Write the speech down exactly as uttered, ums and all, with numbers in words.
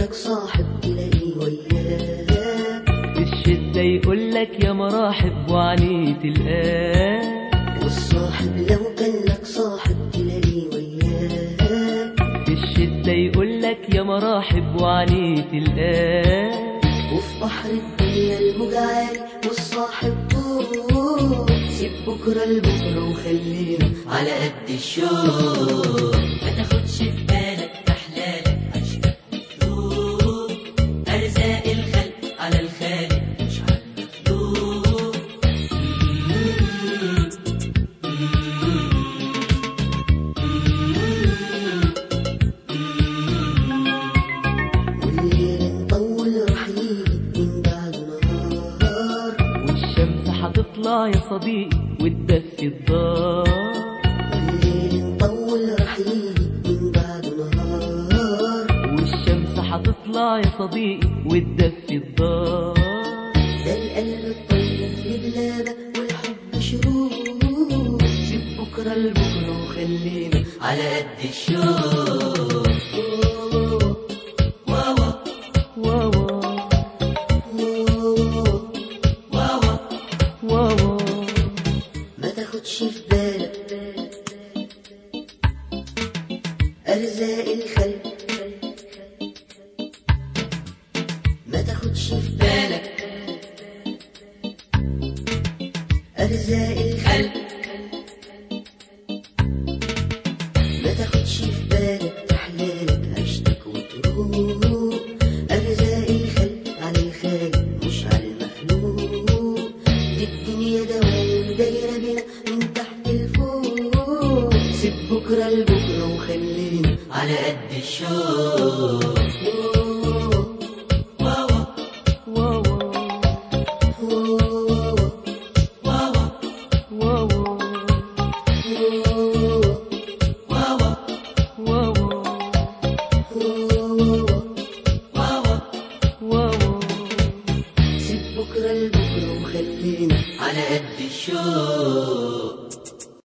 لك صاحب تلاقيه وياك، الشدة يقولك يا مراحب وعليه تلقاه، والصاحب لو كان لك صاحب تلاقيه وياك، الشدة يقولك يا مراحب وعليه تلقاه. وفي بحر الدنيا الموج عالي والصاحب طول، سيب بكرة لبكرة وخلينا على قد الشوق. ما تاخدش في بالك أحلالك عشقك مخلوق، أرزاق الخلق على الخالق مش على المخلوق. والليل مطول رح يجي من بعد نهار، والشمس هتطلع يا صديقي وتدفي الدار، والليل مطول رح يجي من بعد نهار، والشمس هتطلع يا صديقي وتدفي الدار. ده القلب الطيب لبلابة والحب شروق، سيب بكرة لبكرة وخلينا على قد الشوق. واوا واوا واوا واوا ما تاخدش في بالك أرزاق الخلق، ما تاخدش في بالك أرزاق الخلق، ما تاخدش في بالك تحلالك عشتك وتروق، أرزاق الخلق على الخالق مش على المخلوق. دي الدنيا دوام دايرة بينا من تحت لفوق، سيب بكرة لبكرة وخلينا على قد الشوق. واوا واوا واوا واوا واوا واوا واوا واوا سيب بكرة لبكرة وخلينا على قد الشوق.